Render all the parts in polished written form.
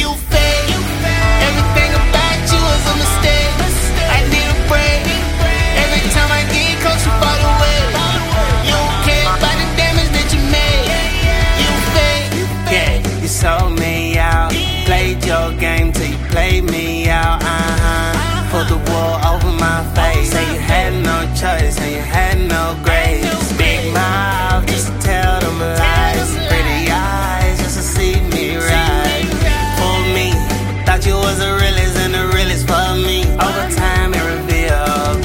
You fake. Everything about you is a mistake. I need a break. Every time I get close, you fall away. You don't care about the damage that you made. You fake. Yeah, you sold me out. Played your game till you played me out. Put the wool over my face. Say you had no choice and you had no grace. Big mouth just to tell them lies. Pretty eyes just to see me rise. For me, thought you was the realest and the realest for me. Over time it revealed.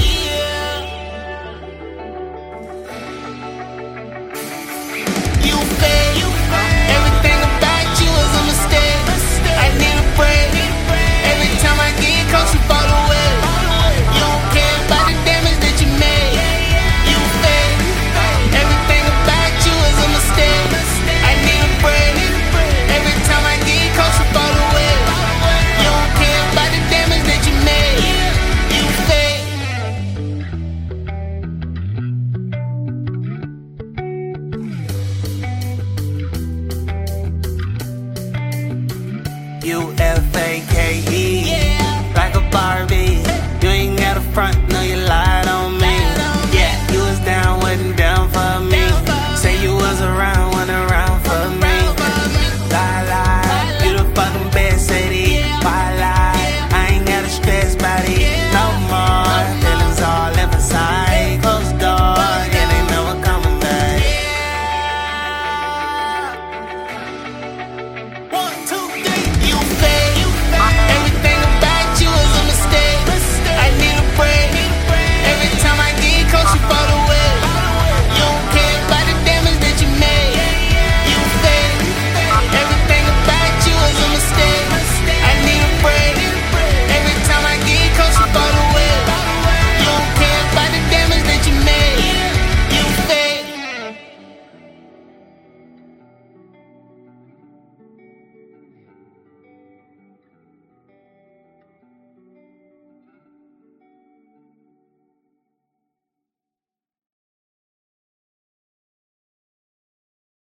You fake. Everything about you is a mistake. I need a break. Every time I get close, you fall away. You don't care about the damage that you made. You fake. Everything about you is a mistake. I need a break. Every time I get close, you fall away. You don't care about the damage that you made. You fake. UFAKE, like a Barbie. You ain't got a front, no, you lied on me. Yeah, you was down, wasn't down for me. Say you was around, wasn't around for me. Lie, you the fucking best, lady. Why lie? I ain't gotta stress about it no more. Feelings all left inside, closed door, and they never coming back. 1, 2.